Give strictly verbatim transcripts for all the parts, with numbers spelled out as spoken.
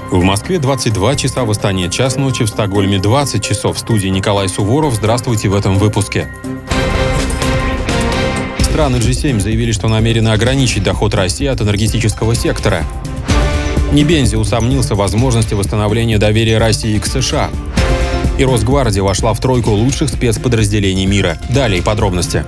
В Москве двадцать два часа, в Астане час ночи, в Стокгольме двадцать часов. В студии Николай Суворов. Здравствуйте в этом выпуске. Страны джи семь заявили, что намерены ограничить доход России от энергетического сектора. Небензи усомнился в возможности восстановления доверия России к США. И Росгвардия вошла в тройку лучших спецподразделений мира. Далее подробности.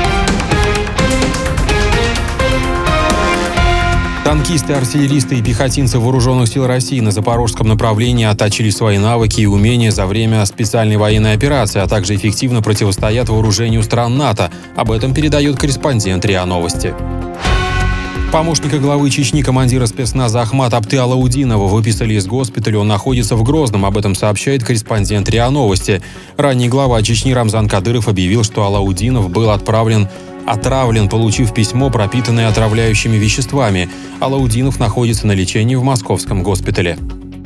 Танкисты, артиллеристы и пехотинцы Вооруженных сил России на запорожском направлении отточили свои навыки и умения за время специальной военной операции, а также эффективно противостоят вооружению стран НАТО. Об этом передает корреспондент РИА Новости. Помощника главы Чечни, командира спецназа Ахмат Апты Алаудинова выписали из госпиталя. Он находится в Грозном. Об этом сообщает корреспондент РИА Новости. Ранее глава Чечни Рамзан Кадыров объявил, что Алаудинов был отправлен отравлен, получив письмо, пропитанное отравляющими веществами. Алаудинов находится на лечении в московском госпитале.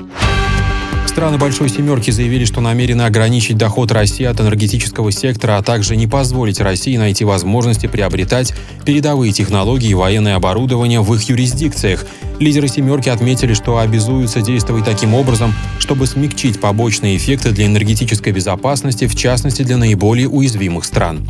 Страны Большой Семерки заявили, что намерены ограничить доход России от энергетического сектора, а также не позволить России найти возможности приобретать передовые технологии и военное оборудование в их юрисдикциях. Лидеры «семерки» отметили, что обязуются действовать таким образом, чтобы смягчить побочные эффекты для энергетической безопасности, в частности для наиболее уязвимых стран.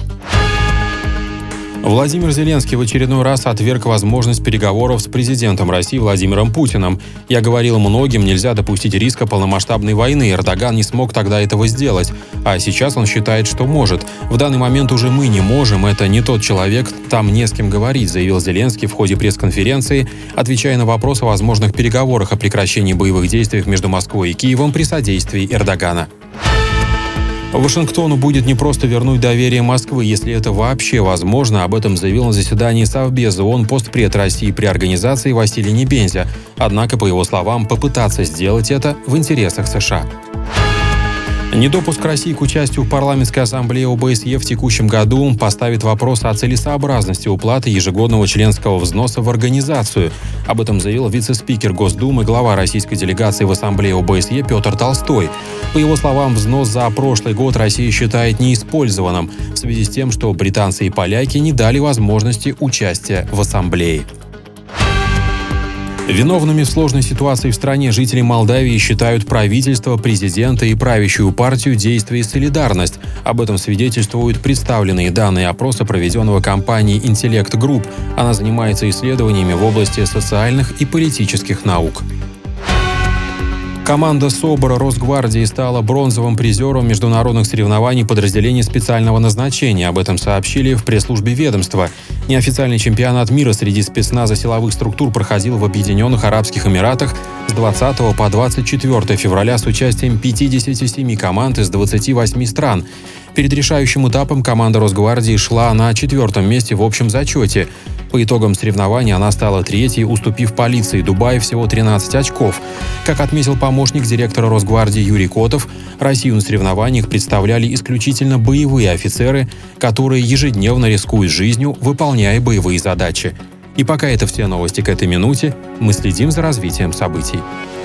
Владимир Зеленский в очередной раз отверг возможность переговоров с президентом России Владимиром Путиным. «Я говорил многим, нельзя допустить риска полномасштабной войны. Эрдоган не смог тогда этого сделать. А сейчас он считает, что может. В данный момент уже мы не можем. Это не тот человек, там не с кем говорить», заявил Зеленский в ходе пресс-конференции, отвечая на вопрос о возможных переговорах о прекращении боевых действий между Москвой и Киевом при содействии Эрдогана. Вашингтону будет непросто вернуть доверие Москвы, если это вообще возможно. Об этом заявил на заседании Совбеза ООН постпред России при организации Василий Небензя. Однако, по его словам, попытаться сделать это в интересах США. Недопуск России к участию в парламентской ассамблее о бэ эс е в текущем году поставит вопрос о целесообразности уплаты ежегодного членского взноса в организацию. Об этом заявил вице-спикер Госдумы, глава российской делегации в ассамблее о бэ эс е Петр Толстой. По его словам, взнос за прошлый год Россия считает неиспользованным в связи с тем, что британцы и поляки не дали возможности участия в ассамблее. Виновными в сложной ситуации в стране жители Молдавии считают правительство, президента и правящую партию «Действие и солидарность». Об этом свидетельствуют представленные данные опроса, проведенного компанией «Интеллект Групп». Она занимается исследованиями в области социальных и политических наук. Команда СОБРа Росгвардии стала бронзовым призером международных соревнований подразделений специального назначения. Об этом сообщили в пресс-службе ведомства. Неофициальный чемпионат мира среди спецназа силовых структур проходил в Объединенных Арабских Эмиратах с двадцатого по двадцать четвёртое февраля с участием пятидесяти семи команд из двадцати восьми стран. Перед решающим этапом команда Росгвардии шла на четвертом месте в общем зачете. По итогам соревнований она стала третьей, уступив полиции Дубая всего тринадцать очков. Как отметил помощник директора Росгвардии Юрий Котов, Россию на соревнованиях представляли исключительно боевые офицеры, которые ежедневно рискуют жизнью, выполняя боевые задачи. И пока это все новости к этой минуте, мы следим за развитием событий.